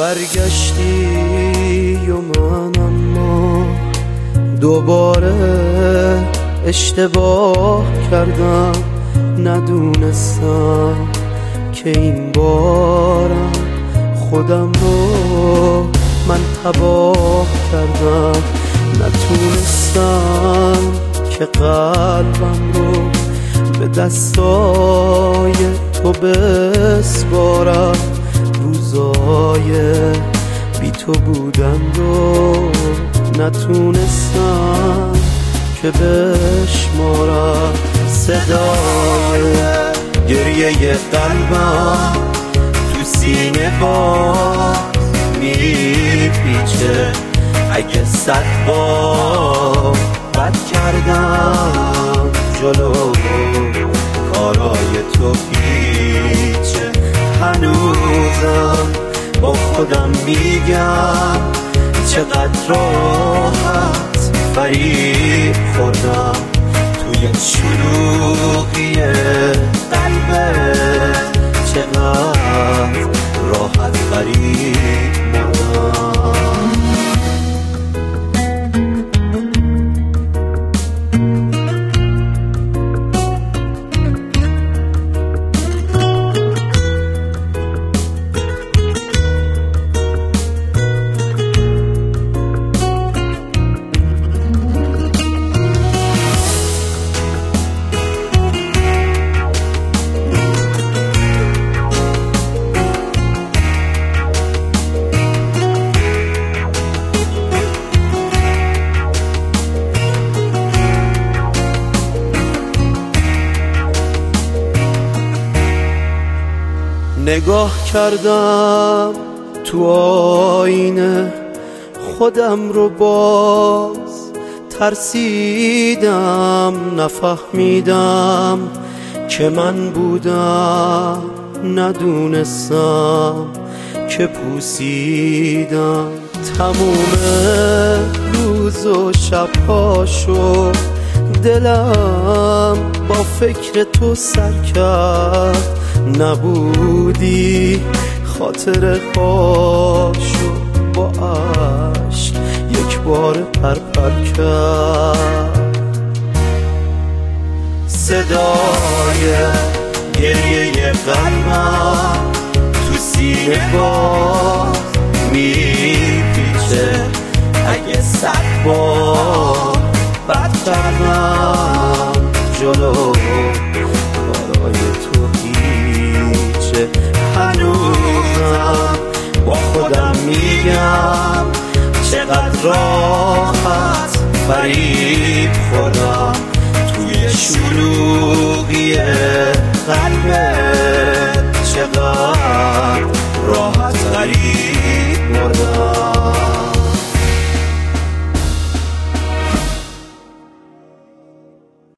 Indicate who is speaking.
Speaker 1: برگشتی و من اما دوباره اشتباه کردم، ندونستم که این بارم خودم رو من تباه کردم، نتونستم که قلبم رو به دستای تو بسپارم، روزای بی تو بودن رو نتونستم که بشمارم. صدای گریه قلبم تو سینه باز میپیچه، اگه 100 بار بد کردم جلو کارای تو پیچه، هنوزم با خودم میگم چقدر راحت فریب خوردم توی شلوغی قلبت، چقدر راحت فریب خوردم. نگاه کردم تو آینه خودم رو، باز ترسیدم، نفهمیدم که من بودم، ندونستم که پوسیدم تموم روز و شبهاشو، دلم با فکر تو سر کرد، نبودی خاطر هاشو با عشق یک بار پرپر کرد. صدای گریه قلبم تو سینه باز میپیچه، اگه 100 بار بد کردم جلو کارای تو هیچه، هنوزم با خودم میگم چقدر راحت فریب خوردم توی شلوغی قلبت، چقدر راحت فریب